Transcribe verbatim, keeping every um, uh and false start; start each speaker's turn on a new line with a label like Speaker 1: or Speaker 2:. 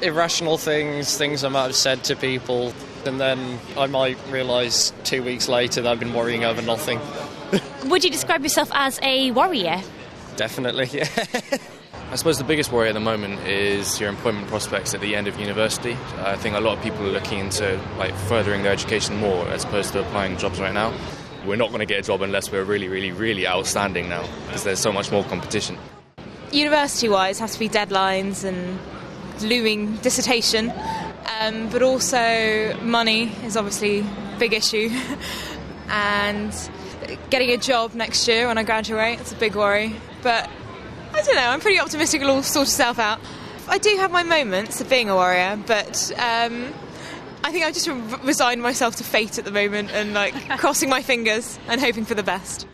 Speaker 1: irrational things, things I might have said to people, and then I might realise two weeks later that I've been worrying over nothing.
Speaker 2: Would you describe yourself as a warrior?
Speaker 1: Definitely, yeah.
Speaker 3: I suppose the biggest worry at the moment is your employment prospects at the end of university. I think a lot of people are looking into like furthering their education more as opposed to applying jobs right now. We're not going to get a job unless we're really, really, really outstanding now because there's so much more competition.
Speaker 4: University-wise, have to be deadlines and looming dissertation, um, but also money is obviously a big issue. And getting a job next year when I graduate, it's a big worry. But I don't know, I'm pretty optimistic it'll all sort itself out. I do have my moments of being a warrior, but um, I think I've just re- resigned myself to fate at the moment and like crossing my fingers and hoping for the best.